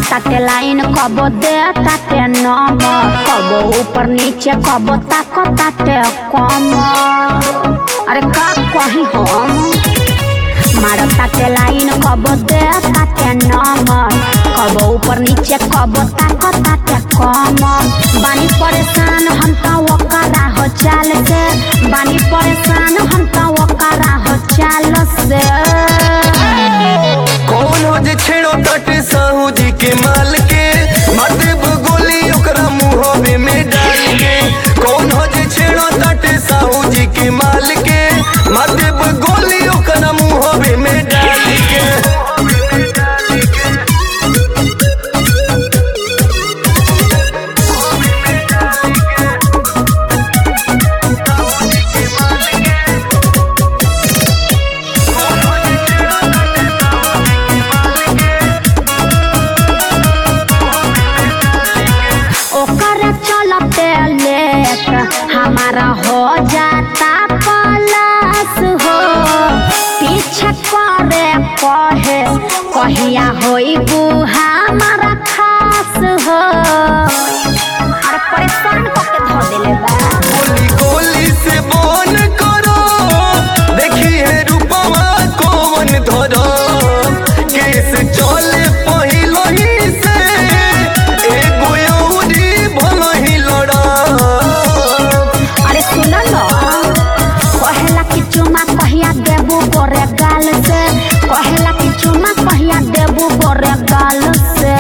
ताटे लाइन कबो दे ताटे नंबर कबो ऊपर नीचे कबो ताको ताटे कमर। अरे का कही हम मारो ताटे लाइन कबो दे ताटे नंबर कबो ऊपर नीचे कबो ताको ताटे कमर। बानी परेशान हम तो वकरा हो चाल से बानी परेशान हम तो वकरा हो चाल से। कौन हो जे छेड़ो ताटे साहू जी के माल के माथे गोली ओकरा मुंह में डाल के। कौन हो जे छेड़ो ताटे साहू जी के माल के माथे गोली ओकरा मुंह में डाल के। हमारा हो जाता पलास हो पीछे करे कहे कहिया होई बुहा हमारा खास हो। अरे परेशान करके धो देले बा गोली गोली से बोन करो देखी है रूपवा कौन धरो केस चले पहिलो ही से एगो औरी भलो ही लड़ा। कहेला कि चुमा कहिया देबू गोरे गाल से कहेला कि चुमा कहिया देबू गोरे गाल से।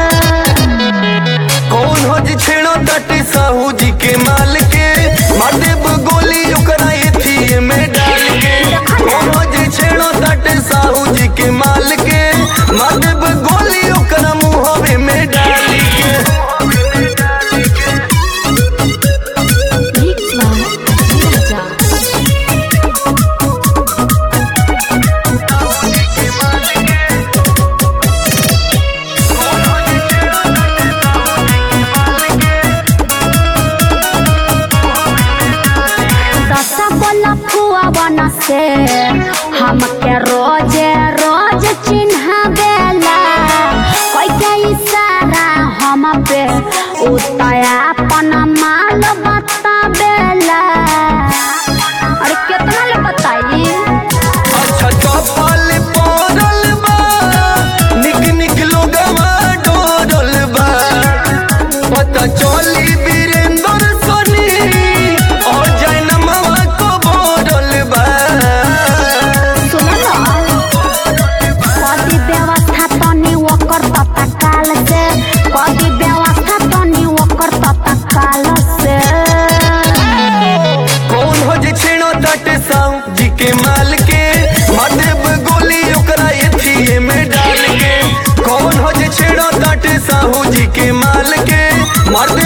कौन हो जी छेड़ो ताटे साहू जी के माल के माथे गोली ओकरा एथी में डाल के। कौन हो जी छेड़ो ताटे साहू जी के माल के माथे गोली ओकरा मुंह में डाल के। से हमके रोजे रोज चिन्हा बेला कोई के इशारा हम पे उतया अपन माल बता बेला। अरे कितना ले बताई अच्छा चपल पड़ल बा निक निक लोगवा डोरल बा पता चली वीरेंद्र सोनी और जैनमवा को बोरल बा। कदी व्यवस्था तनी ओकर तत्काल से कदी व्यवस्था तनी ओकर तत्काल से। कौन हो जे छेड़ो ताटे साहू जी के माल के माथे गोली ओकरा एथी में डाल के। कौन हो जे छेड़ो ताटे साहू जी के माल के माथे